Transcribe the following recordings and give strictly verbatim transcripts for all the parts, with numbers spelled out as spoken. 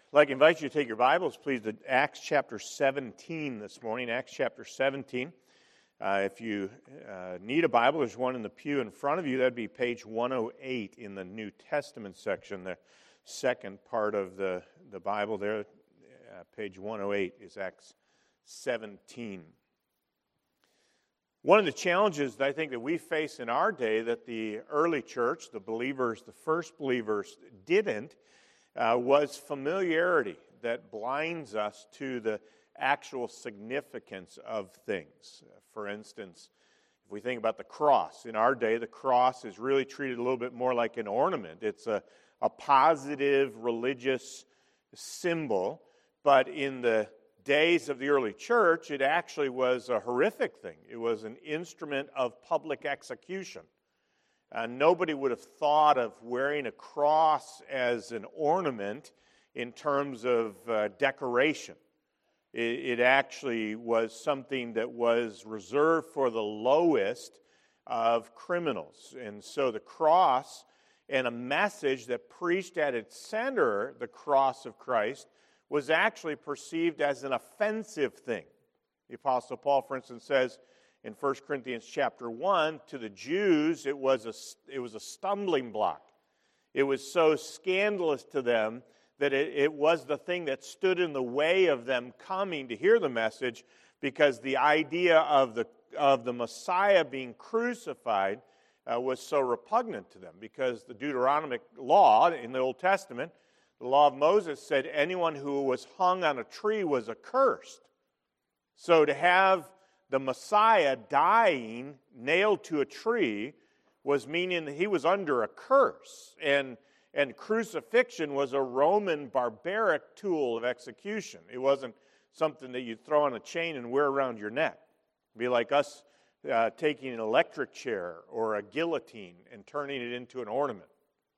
I'd like to invite you to take your Bibles, please, to Acts chapter seventeen this morning. Acts chapter seventeen. Uh, if you uh, need a Bible, there's one in the pew in front of you. That'd be page one oh eight in the New Testament section, the second part of the, the Bible there. Uh, page one oh eight is Acts seventeen. One of the challenges that I think that we face in our day that the early church, the believers, the first believers didn't, Uh, was familiarity that blinds us to the actual significance of things. Uh, for instance, if we think about the cross, in our day, the cross is really treated a little bit more like an ornament. It's a, a positive religious symbol, but in the days of the early church, it actually was a horrific thing. It was an instrument of public execution. Uh, nobody would have thought of wearing a cross as an ornament in terms of uh, decoration. It, it actually was something that was reserved for the lowest of criminals. And so the cross and a message that preached at its center, the cross of Christ, was actually perceived as an offensive thing. The Apostle Paul, for instance, says, in First Corinthians chapter one, to the Jews, it was a, it was a stumbling block. It was so scandalous to them that it, it was the thing that stood in the way of them coming to hear the message, because the idea of the, of the Messiah being crucified uh, was so repugnant to them. Because the Deuteronomic law in the Old Testament, the law of Moses, said anyone who was hung on a tree was accursed. So to have the Messiah dying, nailed to a tree, was meaning that he was under a curse. And, and crucifixion was a Roman barbaric tool of execution. It wasn't something that you'd throw on a chain and wear around your neck. It'd be like us uh, taking an electric chair or a guillotine and turning it into an ornament.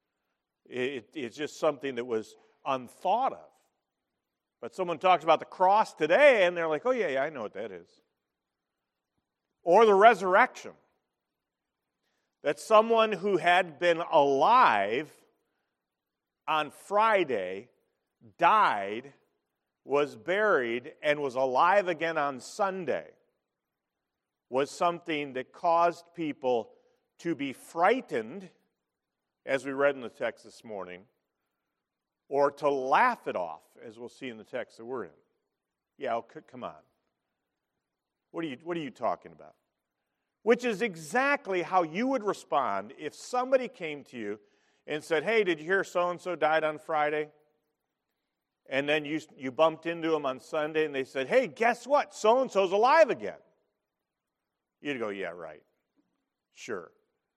It, it's just something that was unthought of. But someone talks about the cross today, and they're like, oh, yeah, yeah, I know what that is. Or the resurrection. That someone who had been alive on Friday died, was buried, and was alive again on Sunday was something that caused people to be frightened, as we read in the text this morning, or to laugh it off, as we'll see in the text that we're in. Yeah, oh, come on. What are you, what are you talking about? Which is exactly how you would respond if somebody came to you and said, hey, did you hear so-and-so died on Friday? And then you, you bumped into them on Sunday and they said, hey, guess what? So-and-so's alive again. You'd go, yeah, right. Sure.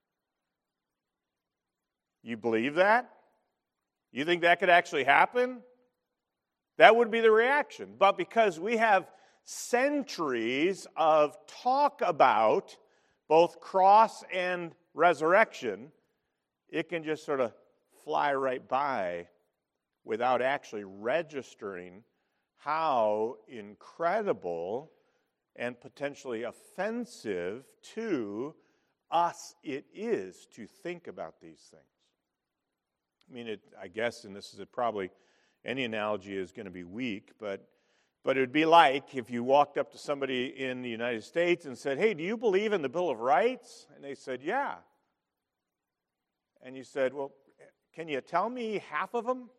You believe that? You think that could actually happen? That would be the reaction. But because we have centuries of talk about both cross and resurrection, it can just sort of fly right by without actually registering how incredible and potentially offensive to us it is to think about these things. I mean, it, I guess, and this is a probably, any analogy is going to be weak, but But it would be like if you walked up to somebody in the United States and said, hey, do you believe in the Bill of Rights? And they said, yeah. And you said, well, can you tell me half of them?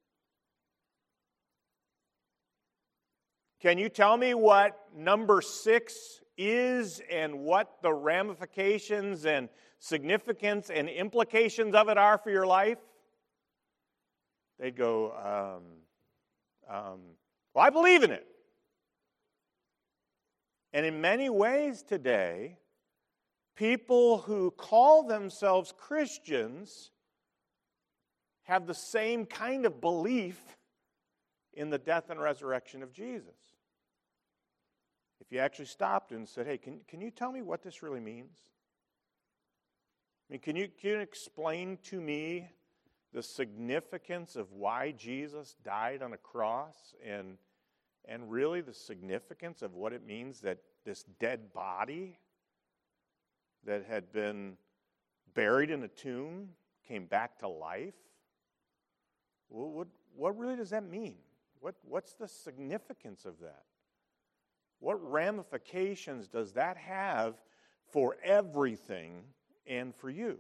Can you tell me what number six is and what the ramifications and significance and implications of it are for your life? They'd go, um, um, well, I believe in it. And in many ways today, people who call themselves Christians have the same kind of belief in the death and resurrection of Jesus. If you actually stopped and said, hey, can, can you tell me what this really means? I mean, can you, can you explain to me the significance of why Jesus died on a cross and, and really the significance of what it means that this dead body that had been buried in a tomb came back to life? What, what really does that mean? What, what's the significance of that? What ramifications does that have for everything and for you?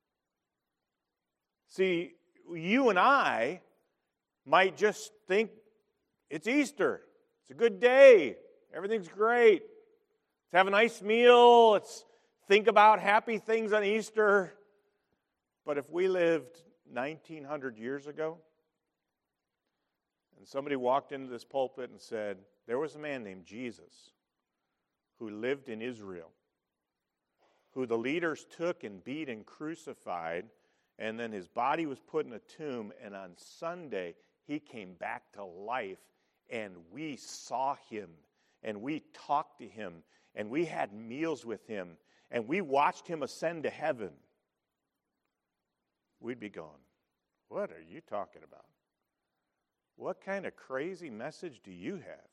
See, you and I might just think it's Easter. It's a good day. Everything's great. Let's have a nice meal. Let's think about happy things on Easter. But if we lived nineteen hundred years ago, and somebody walked into this pulpit and said, there was a man named Jesus who lived in Israel, who the leaders took and beat and crucified, and then his body was put in a tomb, and on Sunday he came back to life, and we saw him, and we talked to him, and we had meals with him, and we watched him ascend to heaven. We'd be going, what are you talking about? What kind of crazy message do you have?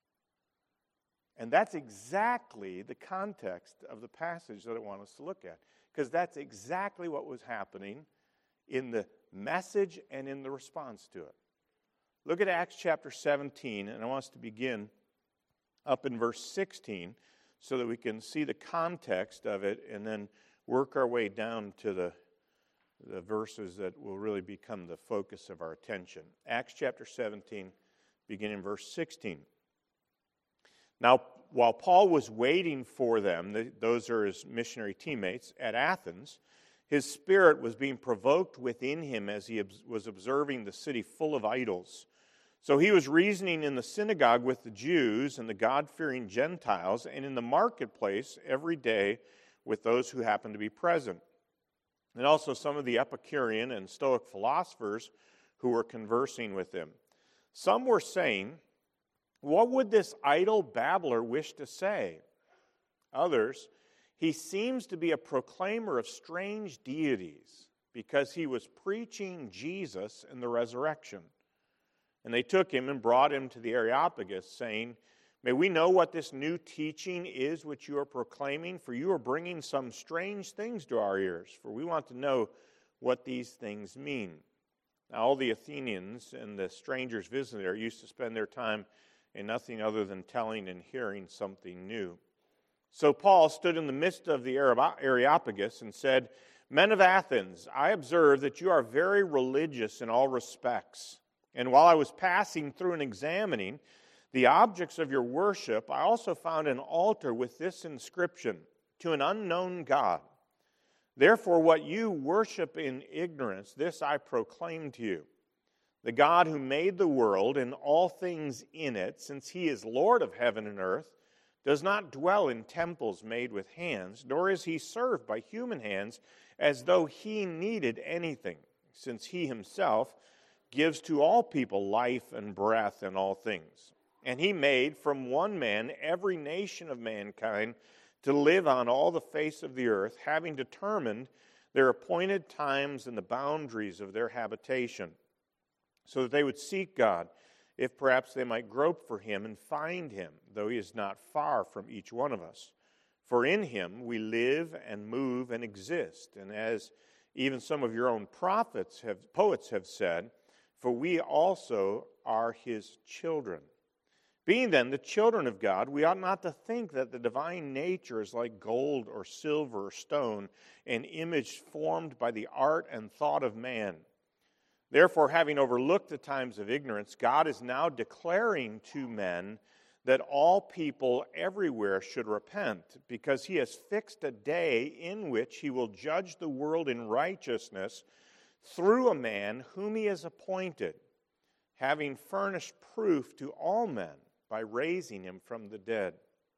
And that's exactly the context of the passage that I want us to look at, because that's exactly what was happening in the message and in the response to it. Look at Acts chapter seventeen, and I want us to begin up in verse sixteen so that we can see the context of it and then work our way down to the, the verses that will really become the focus of our attention. Acts chapter seventeen, beginning in verse sixteen. Now, while Paul was waiting for them, those are his missionary teammates, at Athens, his spirit was being provoked within him as he was observing the city full of idols. So he was reasoning in the synagogue with the Jews and the God-fearing Gentiles, and in the marketplace every day with those who happened to be present. And also some of the Epicurean and Stoic philosophers who were conversing with him. Some were saying, what would this idle babbler wish to say? Others, he seems to be a proclaimer of strange deities because he was preaching Jesus and the resurrection. And they took him and brought him to the Areopagus, saying, may we know what this new teaching is which you are proclaiming, for you are bringing some strange things to our ears, for we want to know what these things mean. Now, all the Athenians and the strangers visiting there used to spend their time in nothing other than telling and hearing something new. So Paul stood in the midst of the Areopagus and said, men of Athens, I observe that you are very religious in all respects. And while I was passing through and examining the objects of your worship, I also found an altar with this inscription, to an unknown God. Therefore, what you worship in ignorance, this I proclaim to you. The God who made the world and all things in it, since he is Lord of heaven and earth, does not dwell in temples made with hands, nor is he served by human hands as though he needed anything, since he himself gives to all people life and breath and all things. And he made from one man every nation of mankind to live on all the face of the earth, having determined their appointed times and the boundaries of their habitation, so that they would seek God, if perhaps they might grope for him and find him, though he is not far from each one of us. For in him we live and move and exist, and as even some of your own prophets have, poets have said, for we also are his children. Being then the children of God, we ought not to think that the divine nature is like gold or silver or stone, an image formed by the art and thought of man. Therefore, having overlooked the times of ignorance, God is now declaring to men that all people everywhere should repent, because he has fixed a day in which he will judge the world in righteousness through a man whom he has appointed, having furnished proof to all men by raising him from the dead.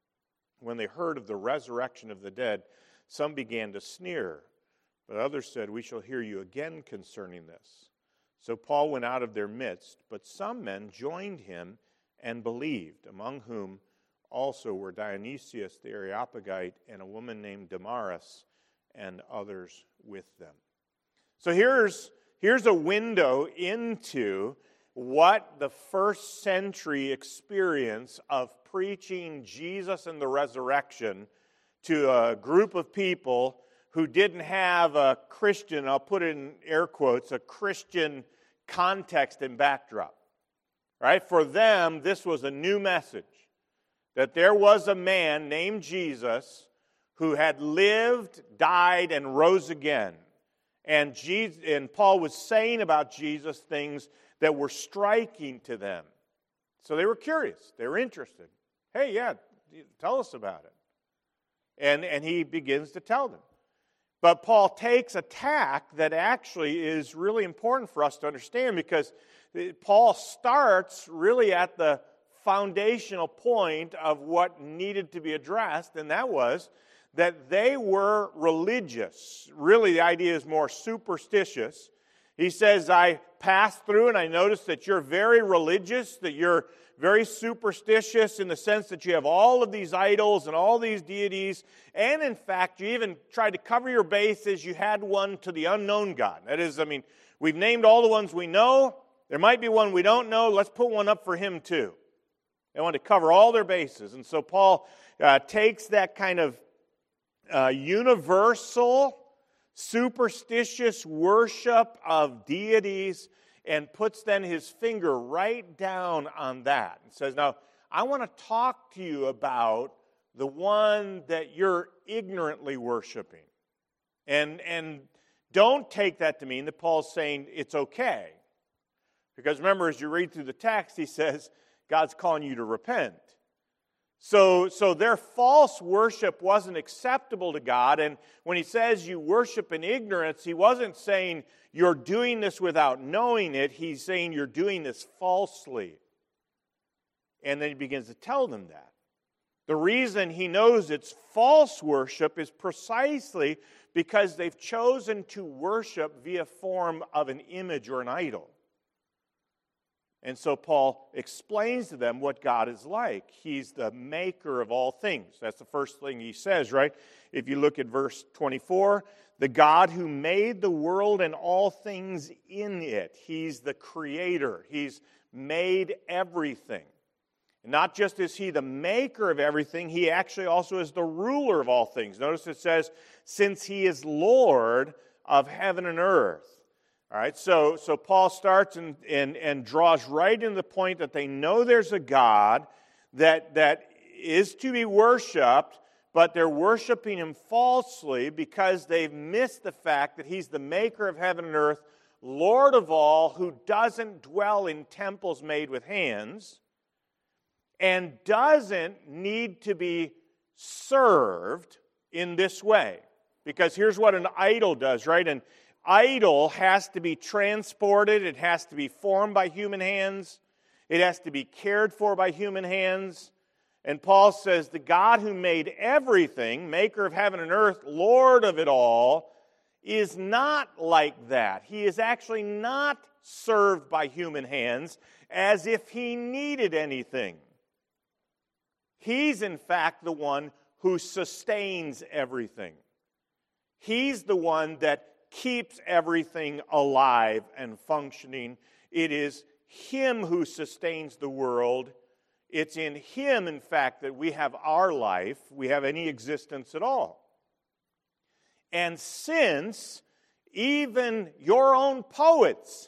When they heard of the resurrection of the dead, some began to sneer, but others said, we shall hear you again concerning this. So Paul went out of their midst, but some men joined him and believed, among whom also were Dionysius the Areopagite and a woman named Damaris and others with them. So here's, here's a window into what the first century experience of preaching Jesus and the resurrection to a group of people who didn't have a Christian, I'll put it in air quotes, a Christian context and backdrop. Right? For them, this was a new message. That there was a man named Jesus who had lived, died, and rose again. And, Jesus, and Paul was saying about Jesus things that were striking to them. So they were curious. They were interested. Hey, yeah, tell us about it. And, and he begins to tell them. But Paul takes a tack that actually is really important for us to understand, because Paul starts really at the foundational point of what needed to be addressed, and that was that they were religious. Really, the idea is more superstitious. He says, I passed through and I noticed that you're very religious, that you're very superstitious in the sense that you have all of these idols and all these deities, and in fact, you even tried to cover your bases. You had one to the unknown God. That is, I mean, we've named all the ones we know. There might be one we don't know. Let's put one up for him too. They want to cover all their bases. And so Paul uh, takes that kind of uh, universal, superstitious worship of deities and puts then his finger right down on that and says, now, I want to talk to you about the one that you're ignorantly worshiping. And, and don't take that to mean that Paul's saying it's okay. Because remember, as you read through the text, he says, God's calling you to repent. So, so their false worship wasn't acceptable to God, and when he says you worship in ignorance, he wasn't saying you're doing this without knowing it. He's saying you're doing this falsely. And then he begins to tell them that. The reason he knows it's false worship is precisely because they've chosen to worship via form of an image or an idol. And so Paul explains to them what God is like. He's the maker of all things. That's the first thing he says, right? If you look at verse twenty-four, the God who made the world and all things in it. He's the creator. He's made everything. And not just is he the maker of everything, he actually also is the ruler of all things. Notice it says, since he is Lord of heaven and earth. All right, so, so Paul starts and, and, and draws right into the point that they know there's a God that, that is to be worshipped, but they're worshiping him falsely because they've missed the fact that he's the maker of heaven and earth, Lord of all, who doesn't dwell in temples made with hands, and doesn't need to be served in this way. Because here's what an idol does, right? And idol has to be transported. It has to be formed by human hands. It has to be cared for by human hands. And Paul says, the God who made everything, maker of heaven and earth, Lord of it all, is not like that. He is actually not served by human hands as if he needed anything. He's, in fact, the one who sustains everything. He's the one that keeps everything alive and functioning. It is him who sustains the world. It's in him, in fact, that we have our life, we have any existence at all. And since even your own poets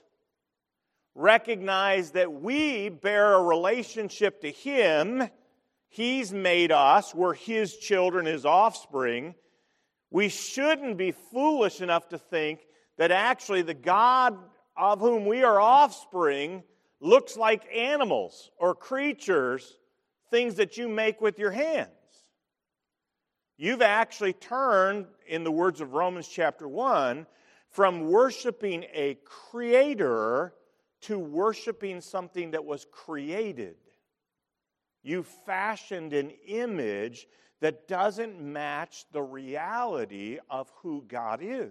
recognize that we bear a relationship to him, he's made us, we're his children, his offspring, we shouldn't be foolish enough to think that actually the God of whom we are offspring looks like animals or creatures, things that you make with your hands. You've actually turned, in the words of Romans chapter one, from worshiping a creator to worshiping something that was created. You fashioned an image that doesn't match the reality of who God is.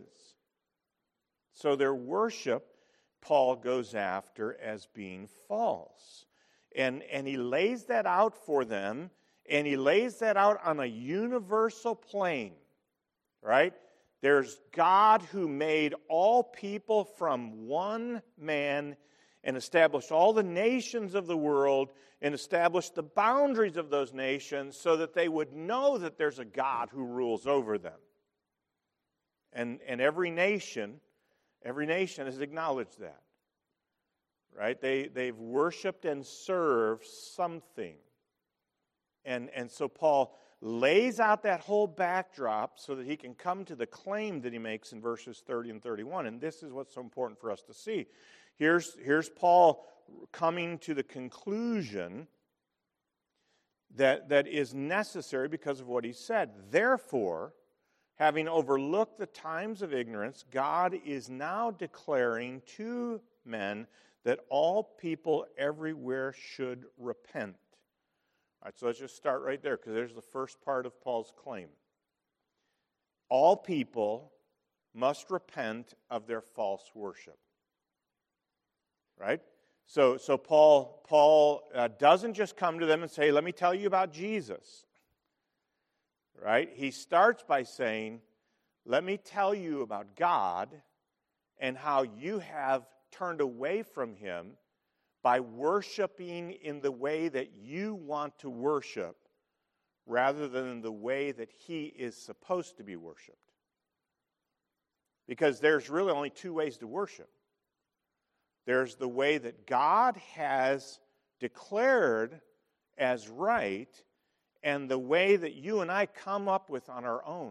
So their worship, Paul goes after as being false. And, and he lays that out for them, and he lays that out on a universal plane, right? There's God who made all people from one man and established all the nations of the world and established the boundaries of those nations so that they would know that there's a God who rules over them. And, and every nation, every nation has acknowledged that. right? They, they've worshiped and served something. And, and so Paul lays out that whole backdrop so that he can come to the claim that he makes in verses thirty and thirty-one. And this is what's so important for us to see. Here's, here's Paul coming to the conclusion that, that is necessary because of what he said. Therefore, having overlooked the times of ignorance, God is now declaring to men that all people everywhere should repent. All right, so let's just start right there because there's the first part of Paul's claim. All people must repent of their false worship. Right? So, so Paul, Paul uh, doesn't just come to them and say, let me tell you about Jesus. Right? He starts by saying, let me tell you about God and how you have turned away from Him by worshiping in the way that you want to worship rather than in the way that He is supposed to be worshiped. Because there's really only two ways to worship. There's the way that God has declared as right, and the way that you and I come up with on our own.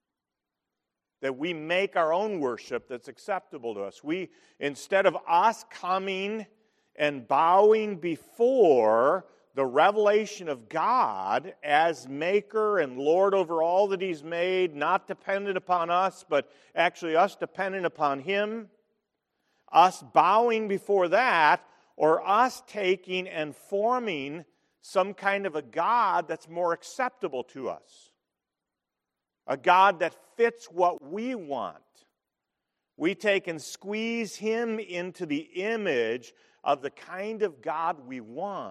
That we make our own worship that's acceptable to us. We, instead of us coming and bowing before the revelation of God as maker and Lord over all that He's made, not dependent upon us, but actually us dependent upon Him, us bowing before that, or us taking and forming some kind of a God that's more acceptable to us. A God that fits what we want. We take and squeeze Him into the image of the kind of God we want.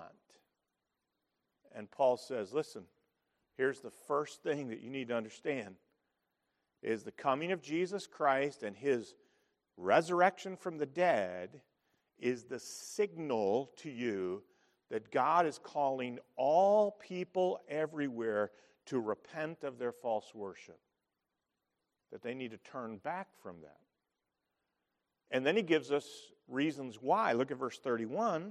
And Paul says, listen, here's the first thing that you need to understand, is the coming of Jesus Christ and His resurrection from the dead is the signal to you that God is calling all people everywhere to repent of their false worship. That they need to turn back from that. And then he gives us reasons why. Look at verse thirty-one.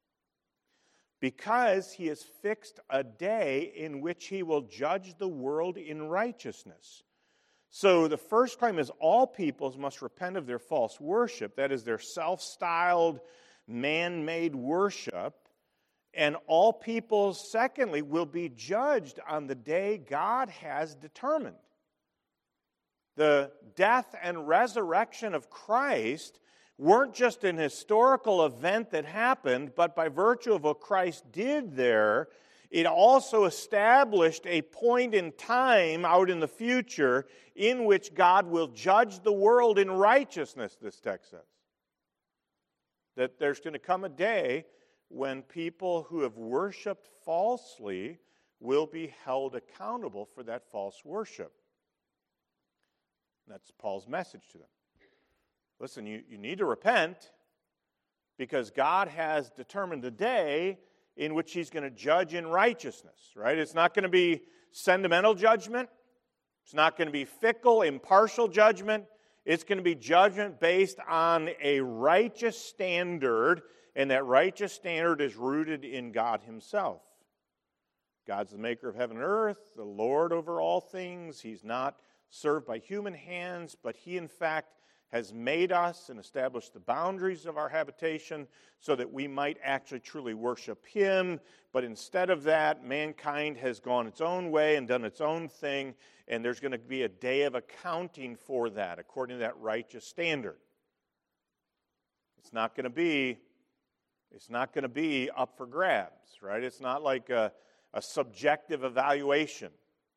Because He has fixed a day in which He will judge the world in righteousness. So the first claim is all peoples must repent of their false worship. That is their self-styled, man-made worship. And all peoples, secondly, will be judged on the day God has determined. The death and resurrection of Christ weren't just an historical event that happened, but by virtue of what Christ did there, it also established a point in time out in the future in which God will judge the world in righteousness, this text says. That there's going to come a day when people who have worshiped falsely will be held accountable for that false worship. That's Paul's message to them. Listen, you, you need to repent because God has determined a day in which He's going to judge in righteousness, right? It's not going to be sentimental judgment. It's not going to be fickle, impartial judgment. It's going to be judgment based on a righteous standard, and that righteous standard is rooted in God Himself. God's the maker of heaven and earth, the Lord over all things. He's not served by human hands, but He, in fact, has made us and established the boundaries of our habitation so that we might actually truly worship Him. But instead of that, mankind has gone its own way and done its own thing, and there's going to be a day of accounting for that according to that righteous standard. It's not going to be, it's not going to be up for grabs, right? It's not like a, a subjective evaluation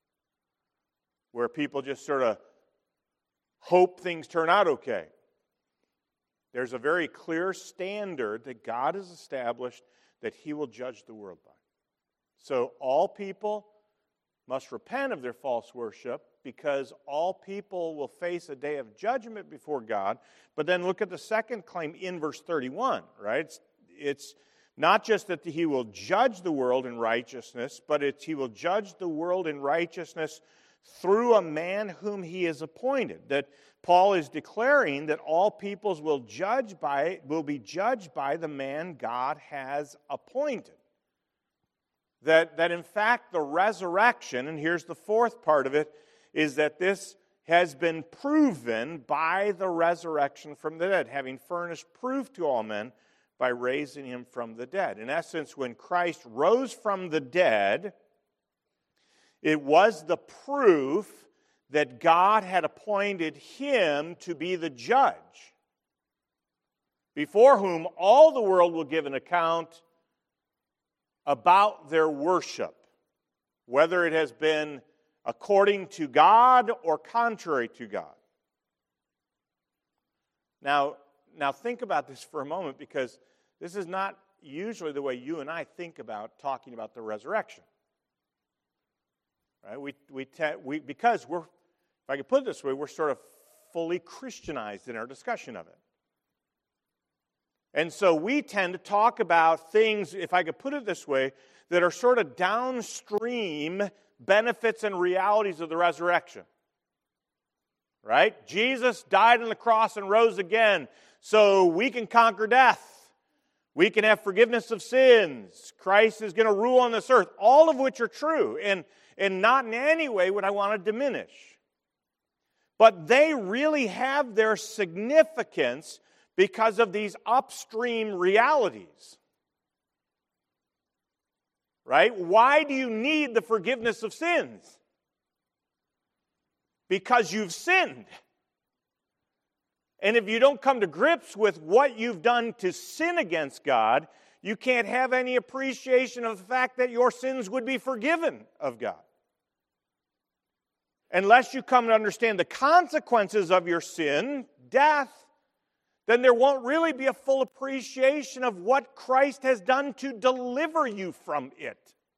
where people just sort of hope things turn out okay. There's a very clear standard that God has established that He will judge the world by. So all people must repent of their false worship because all people will face a day of judgment before God. But then look at the second claim in verse thirty-one, right? It's, it's not just that He will judge the world in righteousness, but it's He will judge the world in righteousness through a man whom he has appointed. That Paul is declaring that all peoples will judge by will be judged by the man God has appointed. That, that in fact the resurrection, and here's the fourth part of it, is that this has been proven by the resurrection from the dead, having furnished proof to all men by raising him from the dead. In essence, when Christ rose from the dead, it was the proof that God had appointed him to be the judge, before whom all the world will give an account about their worship, whether it has been according to God or contrary to God. Now, now think about this for a moment, because this is not usually the way you and I think about talking about the resurrection. Right? We, we, te- we because we're, if I could put it this way, we're sort of fully Christianized in our discussion of it. And so we tend to talk about things, if I could put it this way, that are sort of downstream benefits and realities of the resurrection. Right? Jesus died on the cross and rose again, so we can conquer death. We can have forgiveness of sins. Christ is going to rule on this earth. All of which are true, and, and not in any way would I want to diminish. But they really have their significance because of these upstream realities. Right? Why do you need the forgiveness of sins? Because you've sinned. And if you don't come to grips with what you've done to sin against God, you can't have any appreciation of the fact that your sins would be forgiven of God. Unless you come to understand the consequences of your sin, death, then there won't really be a full appreciation of what Christ has done to deliver you from it.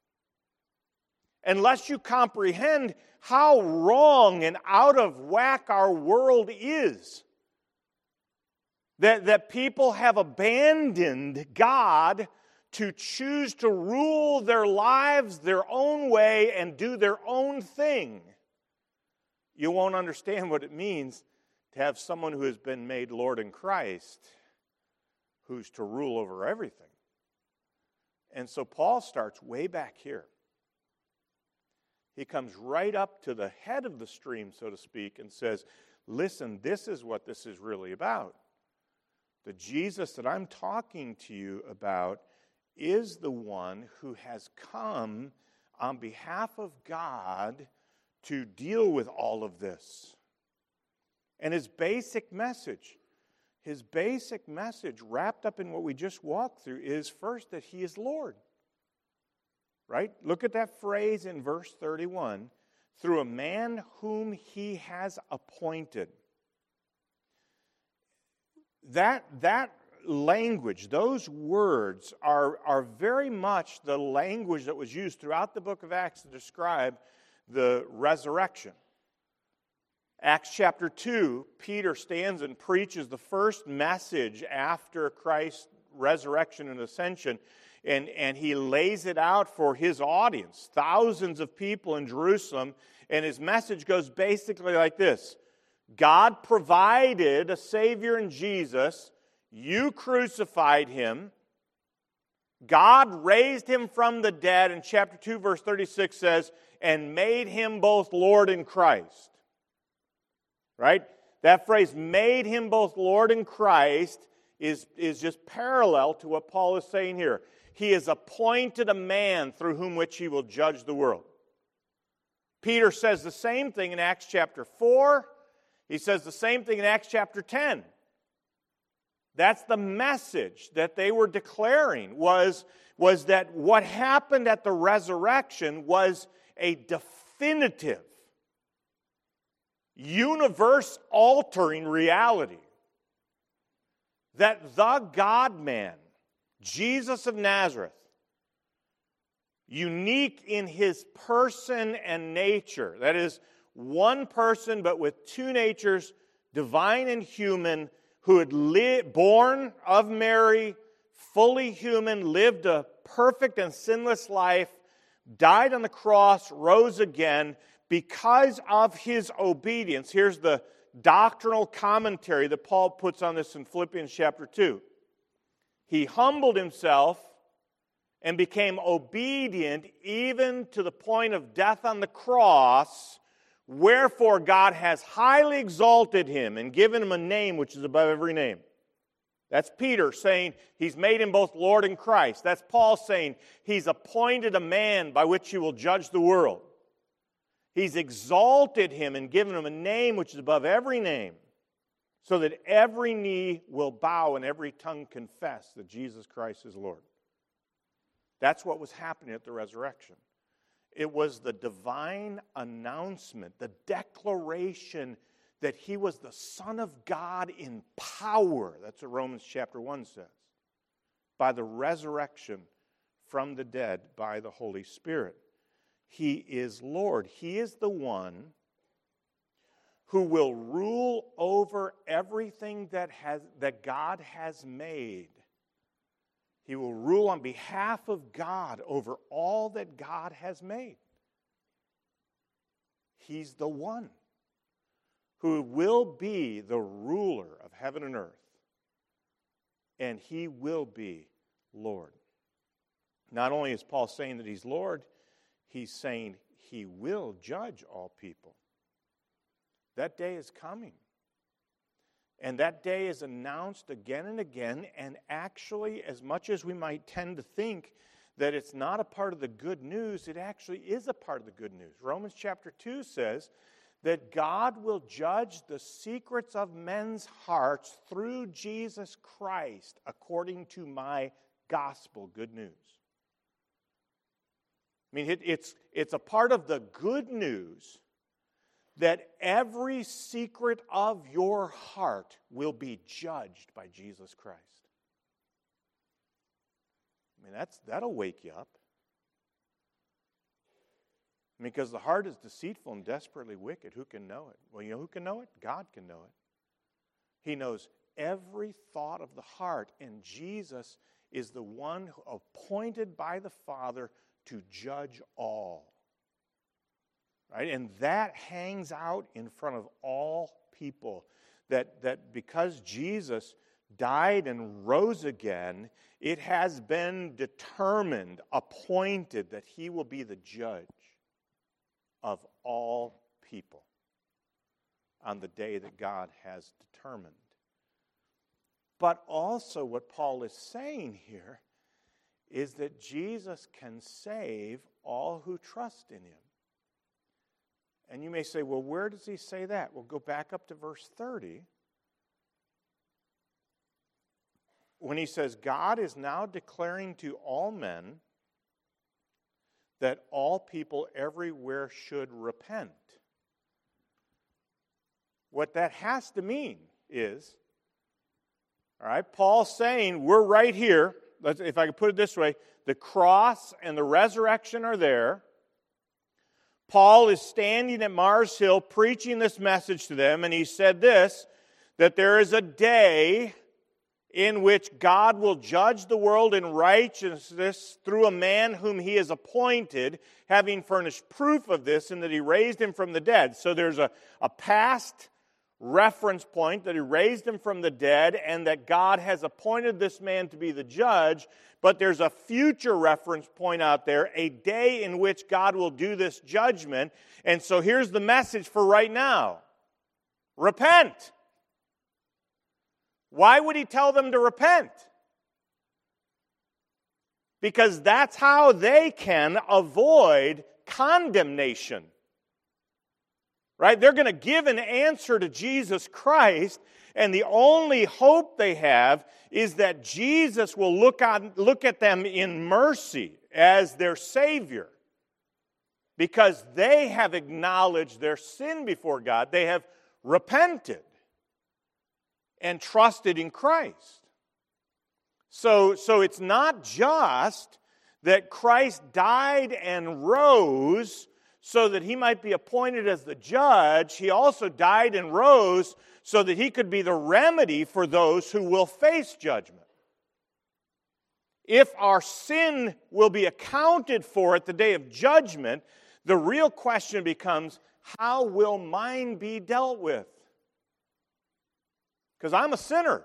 Unless you comprehend how wrong and out of whack our world is. That, that people have abandoned God to choose to rule their lives their own way and do their own thing. You won't understand what it means to have someone who has been made Lord in Christ, who's to rule over everything. And so Paul starts way back here. He comes right up to the head of the stream, so to speak, and says, listen, this is what this is really about. The Jesus that I'm talking to you about is the one who has come on behalf of God to deal with all of this. And his basic message, his basic message wrapped up in what we just walked through is first that he is Lord. Right? Look at that phrase in verse thirty-one. Through a man whom he has appointed. That, that language, those words are, are very much the language that was used throughout the book of Acts to describe the resurrection. Acts chapter two, Peter stands and preaches the first message after Christ's resurrection and ascension, and, and he lays it out for his audience, thousands of people in Jerusalem, and his message goes basically like this. God provided a Savior in Jesus. You crucified him. God raised him from the dead, and chapter two, verse thirty-six says, and made him both Lord and Christ. Right? That phrase, made him both Lord and Christ, is, is just parallel to what Paul is saying here. He has appointed a man through whom which he will judge the world. Peter says the same thing in Acts chapter four. He says the same thing in Acts chapter ten. That's the message that they were declaring, was, was that what happened at the resurrection was a definitive, universe-altering reality. That the God-man, Jesus of Nazareth, unique in his person and nature, that is, one person but with two natures, divine and human, who had li- born of Mary, fully human, lived a perfect and sinless life, died on the cross, rose again, because of his obedience. Here's the doctrinal commentary that Paul puts on this in Philippians chapter two. He humbled himself and became obedient even to the point of death on the cross. Wherefore God has highly exalted him and given him a name which is above every name. That's Peter saying he's made him both Lord and Christ. That's Paul saying he's appointed a man by which he will judge the world. He's exalted him and given him a name which is above every name, so that every knee will bow and every tongue confess that Jesus Christ is Lord. That's what was happening at the resurrection. It was the divine announcement, the declaration that he was the Son of God in power. That's what Romans chapter one says. By the resurrection from the dead by the Holy Spirit. He is Lord. He is the one who will rule over everything that has that God has made. He will rule on behalf of God over all that God has made. He's the one who will be the ruler of heaven and earth. And he will be Lord. Not only is Paul saying that he's Lord, he's saying he will judge all people. That day is coming. And that day is announced again and again, and actually, as much as we might tend to think that it's not a part of the good news, it actually is a part of the good news. Romans chapter two says that God will judge the secrets of men's hearts through Jesus Christ, according to my gospel, good news. I mean, it, it's, it's a part of the good news that every secret of your heart will be judged by Jesus Christ. I mean, that's, that'll wake you up. I mean, because the heart is deceitful and desperately wicked. Who can know it? Well, you know who can know it? God can know it. He knows every thought of the heart, and Jesus is the one appointed by the Father to judge all. Right? And that hangs out in front of all people. That, that because Jesus died and rose again, it has been determined, appointed, that he will be the judge of all people on the day that God has determined. But also what Paul is saying here is that Jesus can save all who trust in him. And you may say, well, where does he say that? Well, go back up to verse thirty. When he says, God is now declaring to all men that all people everywhere should repent. What that has to mean is, all right, Paul's saying, we're right here. Let's, if I could put it this way, the cross and the resurrection are there. Paul is standing at Mars Hill preaching this message to them, and he said this, that there is a day in which God will judge the world in righteousness through a man whom he has appointed, having furnished proof of this, and that he raised him from the dead. So there's a, a past reference point that he raised him from the dead, and that God has appointed this man to be the judge. But there's a future reference point out there, a day in which God will do this judgment. And so here's the message for right now. Repent. Why would he tell them to repent? Because that's how they can avoid condemnation. Right? They're going to give an answer to Jesus Christ, and the only hope they have is that Jesus will look on, look at them in mercy as their Savior. Because they have acknowledged their sin before God. They have repented and trusted in Christ. So, so it's not just that Christ died and rose so that he might be appointed as the judge. He also died and rose so that he could be the remedy for those who will face judgment. If our sin will be accounted for at the day of judgment, The real question becomes, how will mine be dealt with? Because I'm a sinner.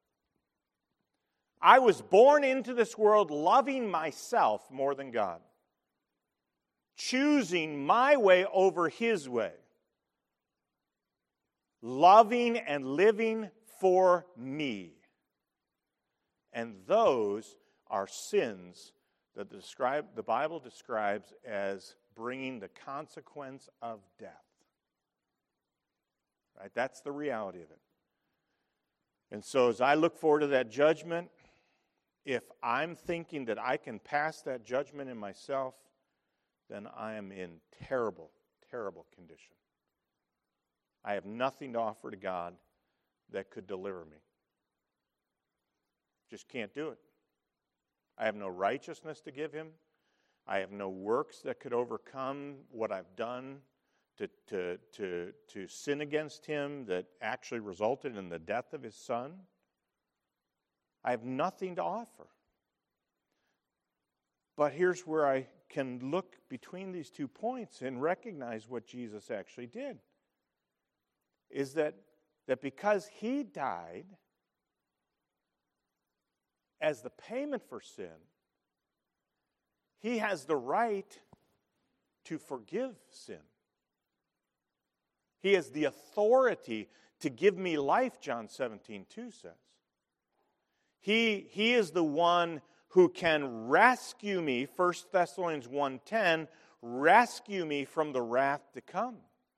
I was born into this world loving myself more than God, choosing my way over His way, loving and living for me. And those are sins that the, describe, the Bible describes as bringing the consequence of death. Right? That's the reality of it. And so as I look forward to that judgment, if I'm thinking that I can pass that judgment in myself, then I am in terrible, terrible condition. I have nothing to offer to God that could deliver me. Just can't do it. I have no righteousness to give Him. I have no works that could overcome what I've done to, to, to, to sin against Him that actually resulted in the death of His Son. I have nothing to offer. But here's where I can look between these two points and recognize what Jesus actually did. Is that, that because He died as the payment for sin, He has the right to forgive sin. He has the authority to give me life, John seventeen two says. He, he is the one who can rescue me, First Thessalonians one ten, rescue me from the wrath to come.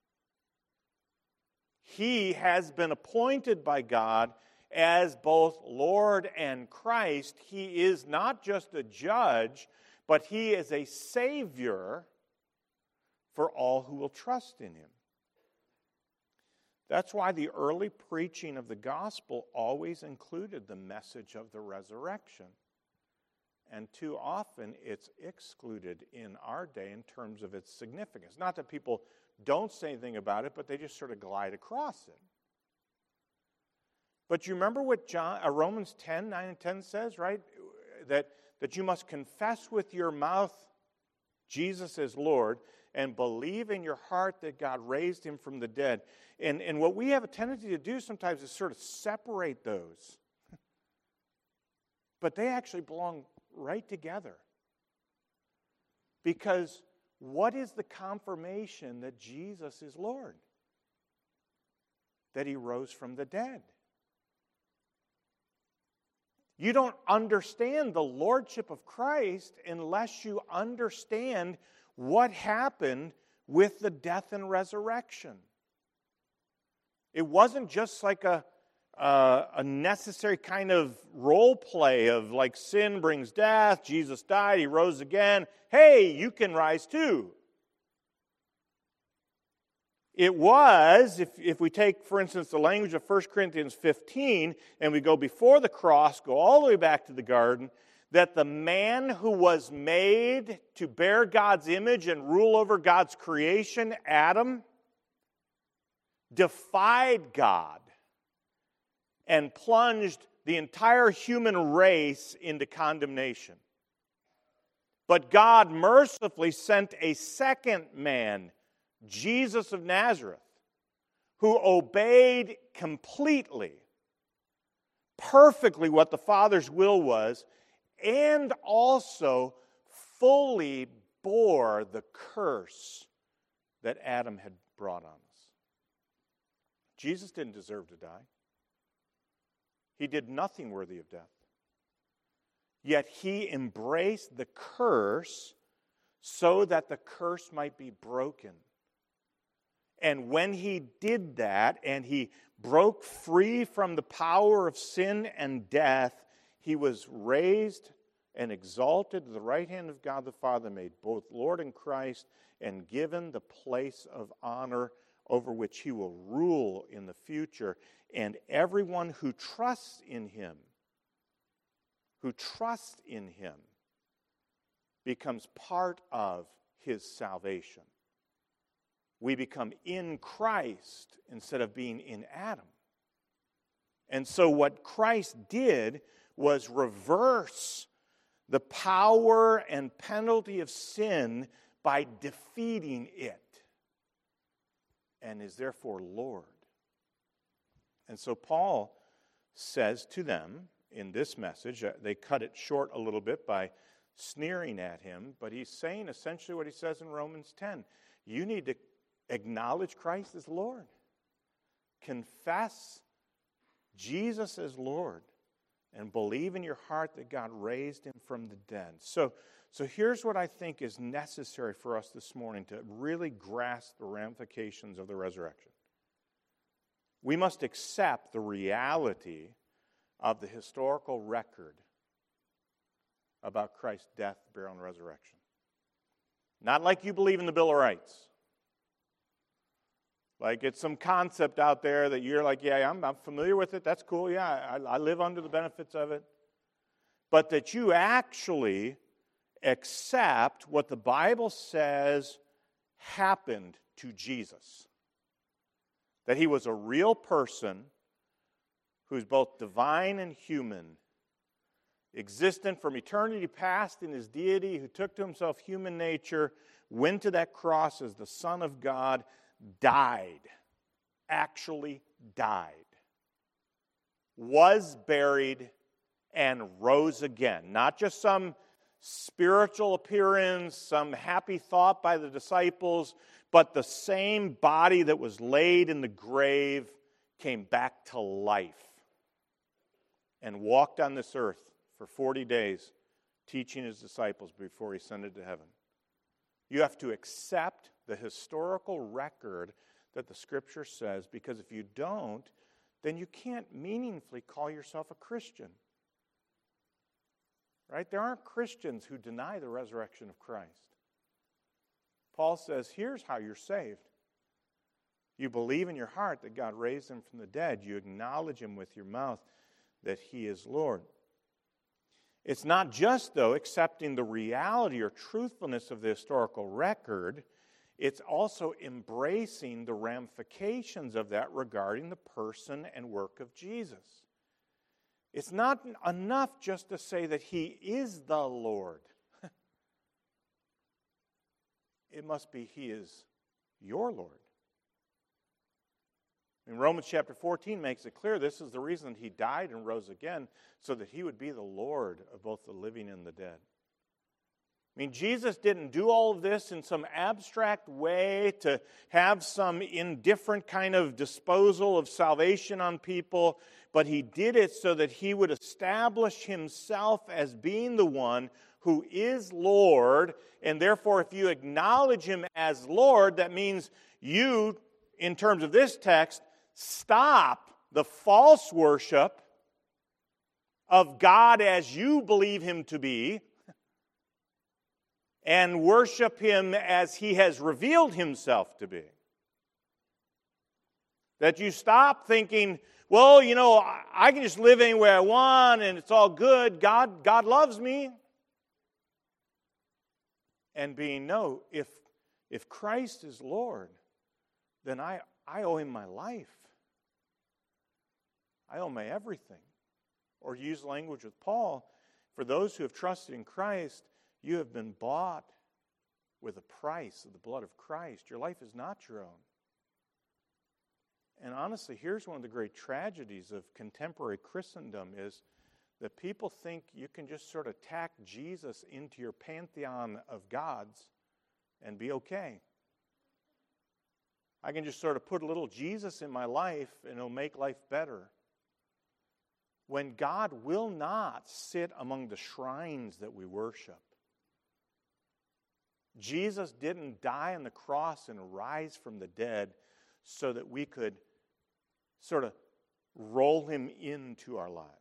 He has been appointed by God as both Lord and Christ. He is not just a judge, but He is a Savior for all who will trust in Him. That's why the early preaching of the gospel always included the message of the resurrection. And too often it's excluded in our day in terms of its significance. Not that people don't say anything about it, but they just sort of glide across it. But you remember what John, uh, Romans ten, nine and ten says, right? That, that you must confess with your mouth Jesus is Lord and believe in your heart that God raised Him from the dead. And, and what we have a tendency to do sometimes is sort of separate those. But they actually belong right together. Because what is the confirmation that Jesus is Lord? That He rose from the dead. You don't understand the lordship of Christ unless you understand what happened with the death and resurrection. It wasn't just like a, uh, a necessary kind of role play of like sin brings death, Jesus died, He rose again. Hey, you can rise too. It was, if, if we take, for instance, the language of First Corinthians fifteen, and we go before the cross, go all the way back to the garden, that the man who was made to bear God's image and rule over God's creation, Adam, defied God and plunged the entire human race into condemnation. But God mercifully sent a second man, Jesus of Nazareth, who obeyed completely, perfectly what the Father's will was, and also fully bore the curse that Adam had brought on us. Jesus didn't deserve to die. He did nothing worthy of death. Yet He embraced the curse so that the curse might be broken. And when He did that, and He broke free from the power of sin and death, He was raised and exalted to the right hand of God the Father, made both Lord and Christ, and given the place of honor over which He will rule in the future. And everyone who trusts in Him, who trusts in Him, becomes part of His salvation. We become in Christ instead of being in Adam. And so what Christ did was reverse the power and penalty of sin by defeating it, and is therefore Lord. And so Paul says to them in this message, uh, they cut it short a little bit by sneering at him, but he's saying essentially what he says in Romans ten. You need to acknowledge Christ as Lord. Confess Jesus as Lord, and believe in your heart that God raised him from the dead. So, so here's what I think is necessary for us this morning to really grasp the ramifications of the resurrection. We must accept the reality of the historical record about Christ's death, burial, and resurrection. Not like you believe in the Bill of Rights. Like it's some concept out there that you're like, yeah, I'm, I'm familiar with it. That's cool. Yeah, I, I live under the benefits of it. But that you actually accept what the Bible says happened to Jesus. That he was a real person who's both divine and human, existent from eternity past in his deity, who took to himself human nature, went to that cross as the Son of God, died, actually died, was buried, and rose again. Not just some spiritual appearance, some happy thought by the disciples, but the same body that was laid in the grave came back to life and walked on this earth for forty days, teaching his disciples before he ascended to heaven. You have to accept the historical record that the Scripture says, because if you don't, then you can't meaningfully call yourself a Christian. Right? There aren't Christians who deny the resurrection of Christ. Paul says, here's how you're saved. You believe in your heart that God raised him from the dead. You acknowledge him with your mouth that he is Lord. It's not just, though, accepting the reality or truthfulness of the historical record. It's also embracing the ramifications of that regarding the person and work of Jesus. It's not enough just to say that he is the Lord. It must be he is your Lord. In Romans chapter fourteen makes it clear this is the reason he died and rose again, so that he would be the Lord of both the living and the dead. I mean, Jesus didn't do all of this in some abstract way to have some indifferent kind of disposal of salvation on people, but he did it so that he would establish himself as being the one who is Lord, and therefore if you acknowledge him as Lord, that means you, in terms of this text, stop the false worship of God as you believe him to be, and worship him as he has revealed himself to be. That you stop thinking, well, you know, I can just live any way I want and it's all good. God, God loves me. And being, no, if, if Christ is Lord, then I, I owe him my life. I owe him my everything. Or to use language with Paul, for those who have trusted in Christ, you have been bought with a price of the blood of Christ. Your life is not your own. And honestly, here's one of the great tragedies of contemporary Christendom is that people think you can just sort of tack Jesus into your pantheon of gods and be okay. I can just sort of put a little Jesus in my life and it'll make life better. When God will not sit among the shrines that we worship. Jesus didn't die on the cross and rise from the dead so that we could sort of roll him into our lives.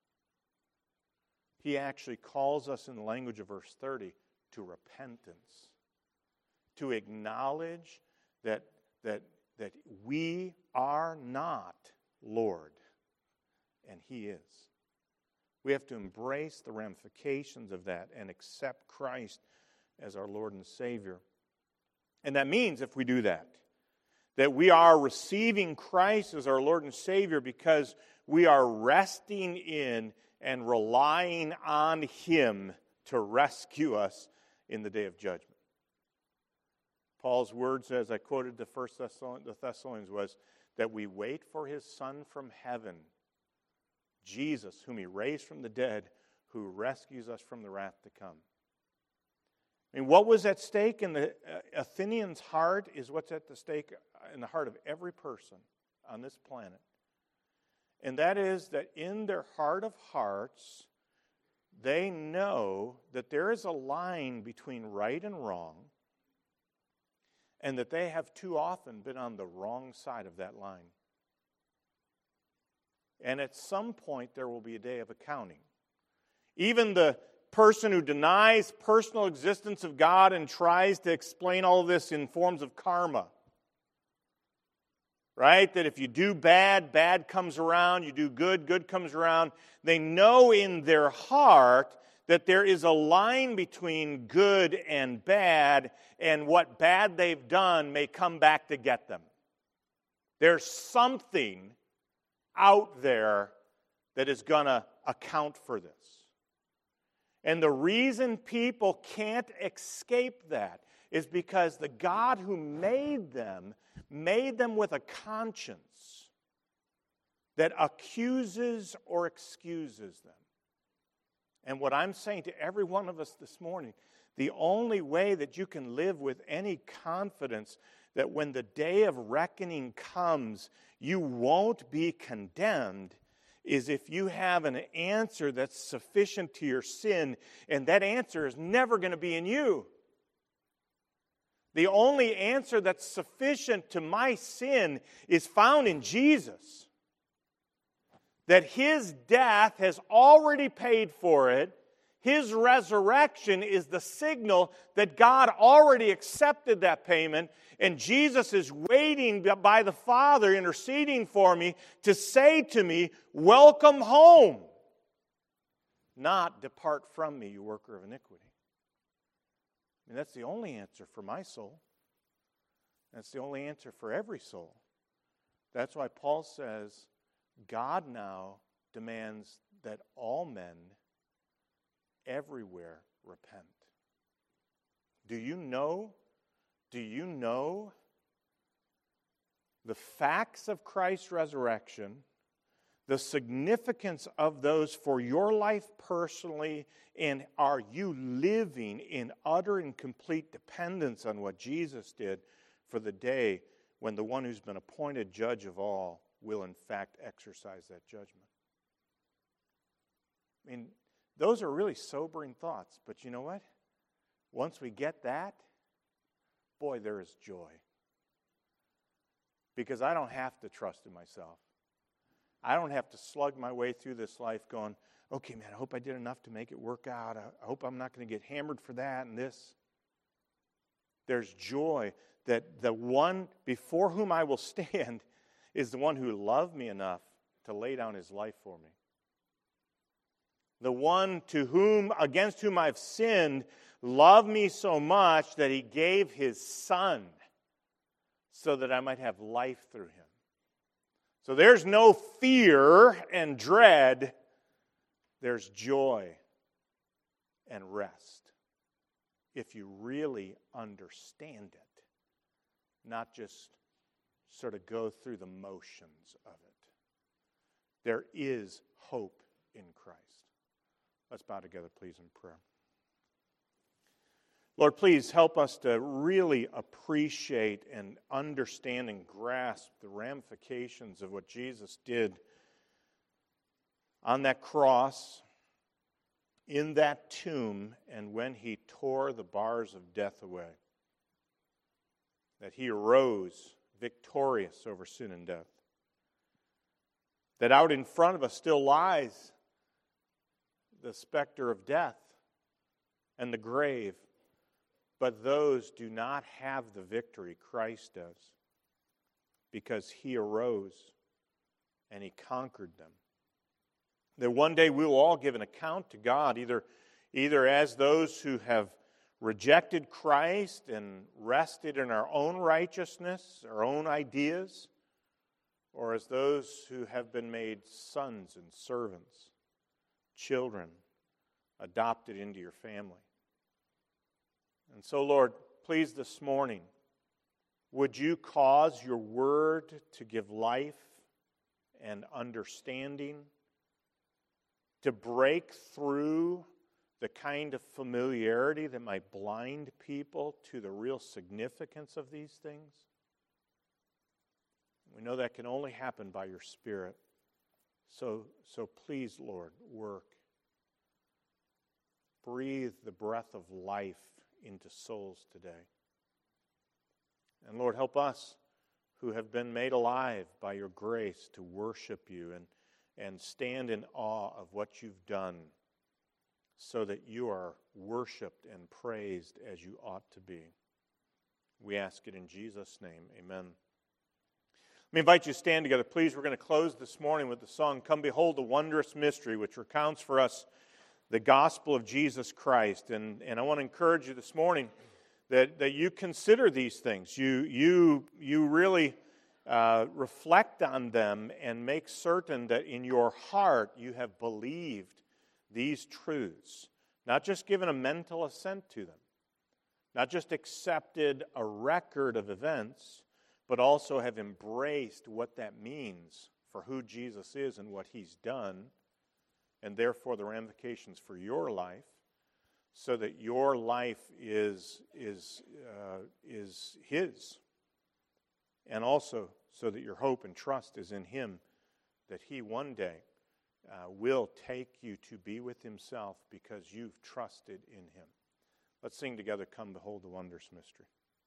He actually calls us in the language of verse thirty to repentance, to acknowledge that, that, that we are not Lord, and he is. We have to embrace the ramifications of that and accept Christ as our Lord and Savior. And that means, if we do that, that we are receiving Christ as our Lord and Savior because we are resting in and relying on him to rescue us in the day of judgment. Paul's words, as I quoted the First Thessalonians, was that we wait for his Son from heaven, Jesus, whom he raised from the dead, who rescues us from the wrath to come. I mean, what was at stake in the Athenians' heart is what's at the stake in the heart of every person on this planet. And that is that in their heart of hearts, they know that there is a line between right and wrong, and that they have too often been on the wrong side of that line. And at some point, there will be a day of accounting. Even the person who denies personal existence of God and tries to explain all of this in forms of karma, right? That if you do bad, bad comes around. You do good, good comes around. They know in their heart that there is a line between good and bad, and what bad they've done may come back to get them. There's something out there that is going to account for this. And the reason people can't escape that is because the God who made them made them with a conscience that accuses or excuses them. And what I'm saying to every one of us this morning, the only way that you can live with any confidence that when the day of reckoning comes, you won't be condemned is if you have an answer that's sufficient to your sin, and that answer is never going to be in you. The only answer that's sufficient to my sin is found in Jesus. That his death has already paid for it. His resurrection is the signal that God already accepted that payment, and Jesus is waiting by the Father, interceding for me, to say to me, welcome home. Not depart from me, you worker of iniquity. I mean, that's the only answer for my soul. That's the only answer for every soul. That's why Paul says, God now demands that all men everywhere repent. Do you know, do you know the facts of Christ's resurrection, the significance of those for your life personally, and are you living in utter and complete dependence on what Jesus did for the day when the one who's been appointed judge of all will in fact exercise that judgment? I mean, those are really sobering thoughts, but you know what? Once we get that, boy, there is joy. Because I don't have to trust in myself. I don't have to slug my way through this life going, okay, man, I hope I did enough to make it work out. I hope I'm not going to get hammered for that and this. There's joy that the one before whom I will stand is the one who loved me enough to lay down his life for me. The one to whom, against whom I've sinned, loved me so much that he gave his Son so that I might have life through him. So there's no fear and dread. There's joy and rest. If you really understand it, not just sort of go through the motions of it. There is hope in Christ. Let's bow together, please, in prayer. Lord, please help us to really appreciate and understand and grasp the ramifications of what Jesus did on that cross, in that tomb, and when he tore the bars of death away. That he arose victorious over sin and death. That out in front of us still lies the specter of death and the grave. But those do not have the victory Christ does, because he arose and he conquered them. That one day we will all give an account to God, either, either as those who have rejected Christ and rested in our own righteousness, our own ideas, or as those who have been made sons and servants, children, adopted into your family. And so, Lord, please this morning, Would you cause your word to give life and understanding, to break through the kind of familiarity that might blind people to the real significance of these things? We know that can only happen by your Spirit. So, so please, Lord, work. Breathe the breath of life into souls today. And Lord, help us who have been made alive by your grace to worship you and, and stand in awe of what you've done so that you are worshiped and praised as you ought to be. We ask it in Jesus' name. Amen. Let me invite you to stand together. Please, we're going to close this morning with the song, Come Behold the Wondrous Mystery, which recounts for us the gospel of Jesus Christ. And, and I want to encourage you this morning that, that you consider these things. You, you, you really uh, reflect on them and make certain that in your heart you have believed these truths. Not just given a mental assent to them. Not just accepted a record of events, but also have embraced what that means for who Jesus is and what he's done, and therefore the ramifications for your life, so that your life is, is, uh, is his, and also so that your hope and trust is in him, that he one day uh, will take you to be with himself because you've trusted in him. Let's sing together, Come Behold the Wondrous Mystery.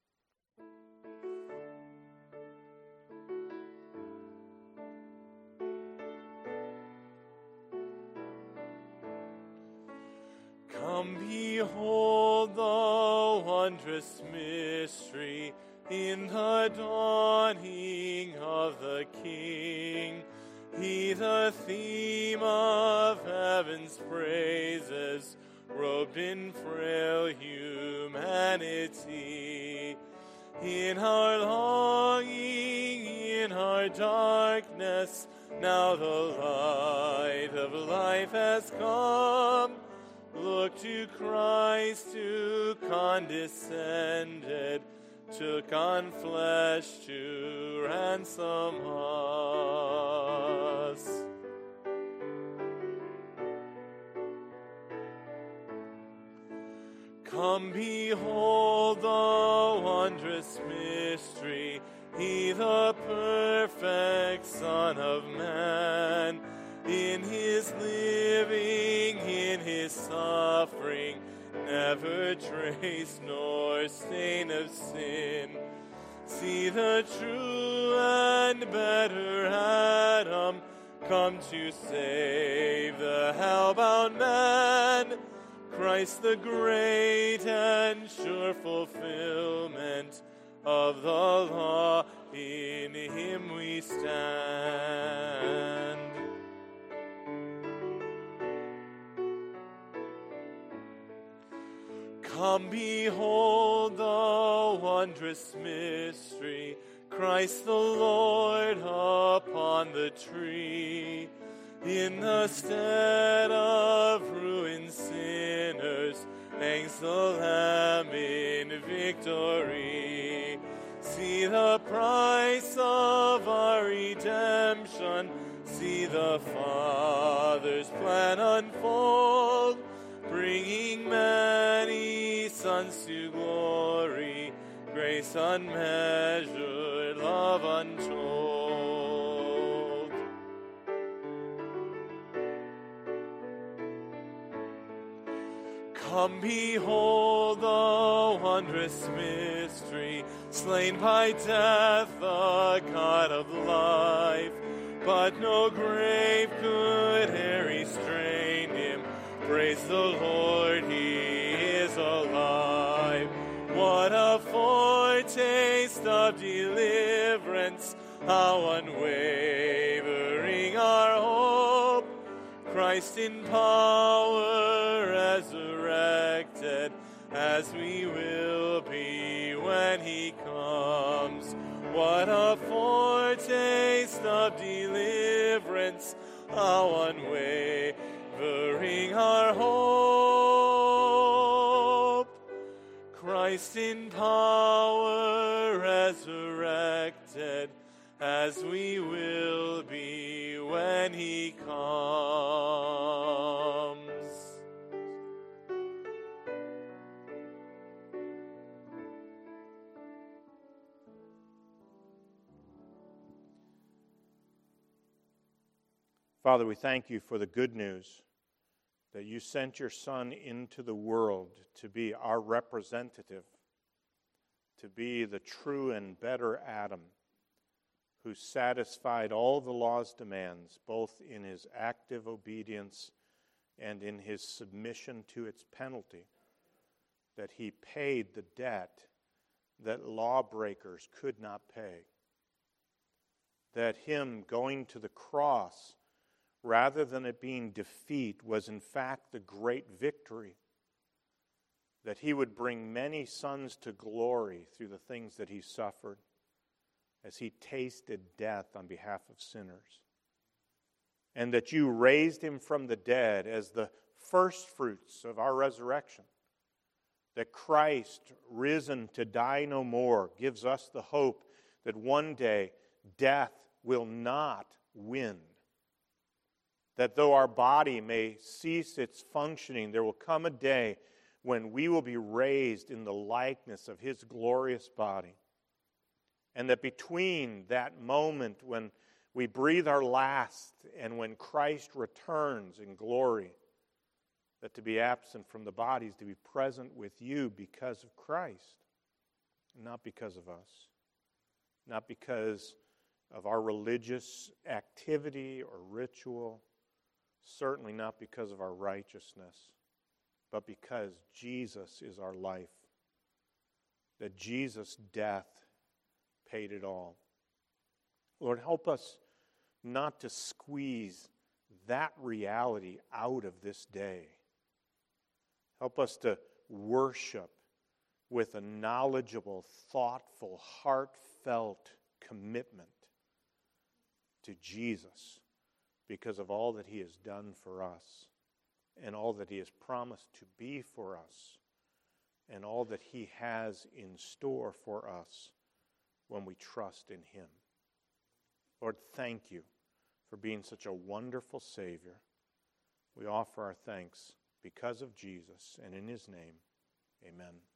Come behold the wondrous mystery in the dawning of the King. He, the theme of heaven's praises, robed in frail humanity. In our longing, in our darkness, now the light of life has come. Look to Christ who condescended, took on flesh to ransom us. Come behold the wondrous mystery, he the perfect Son of Man. In his living, in his suffering, never trace nor stain of sin. See the true and better Adam come to save the hell-bound man. Christ the great and sure fulfillment of the law, in him we stand. Come behold the wondrous mystery, Christ the Lord upon the tree. In the stead of ruined sinners hangs the Lamb in victory. See the price of our redemption, see the Father's plan unfold, bringing many sons to glory, grace unmeasured, love untold. Come behold the wondrous mystery, slain by death, the God of life, but no grave could e'er restrain him. Praise the Lord, he is alive. What a foretaste of deliverance, how unwavering our hope. Christ in power resurrected, as we will be when he comes. What a foretaste of deliverance, how unwavering our hope. Christ Christ in power resurrected, as we will be when he comes. Father, we thank you for the good news that you sent your Son into the world to be our representative, to be the true and better Adam, who satisfied all the law's demands, both in his active obedience and in his submission to its penalty, that he paid the debt that lawbreakers could not pay, that him going to the cross, rather than it being defeat, was in fact the great victory, that he would bring many sons to glory through the things that he suffered as he tasted death on behalf of sinners, and that you raised him from the dead as the first fruits of our resurrection, that Christ, risen to die no more, gives us the hope that one day death will not win. That though our body may cease its functioning, there will come a day when we will be raised in the likeness of his glorious body. And that between that moment when we breathe our last and when Christ returns in glory, that to be absent from the body is to be present with you because of Christ, not because of us, not because of our religious activity or ritual, certainly not because of our righteousness, but because Jesus is our life, that Jesus' death paid it all. Lord, help us not to squeeze that reality out of this day. Help us to worship with a knowledgeable, thoughtful, heartfelt commitment to Jesus, because of all that he has done for us, and all that he has promised to be for us, and all that he has in store for us when we trust in him. Lord, thank you for being such a wonderful Savior. We offer our thanks because of Jesus, and in his name, amen.